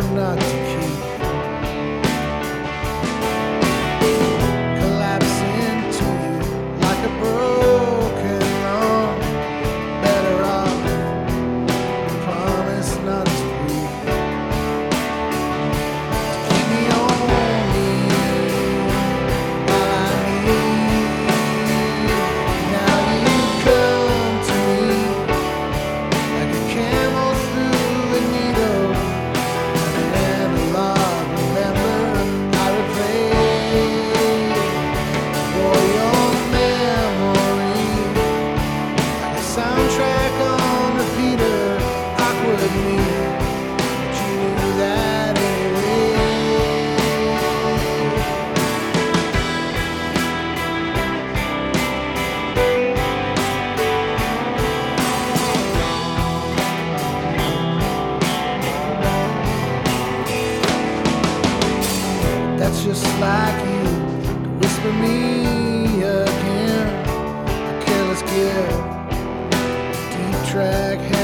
not to keep. Collapse into you like a broken arm. Better off, promise not to weep. To keep me only while I need. Now you come to me like a camel through a needle. And a lot, remember, I replay for your memory like a soundtrack on repeater. Awkward me, but you knew that anyway. That's just like you to whisper me again. A careless gift, deep track.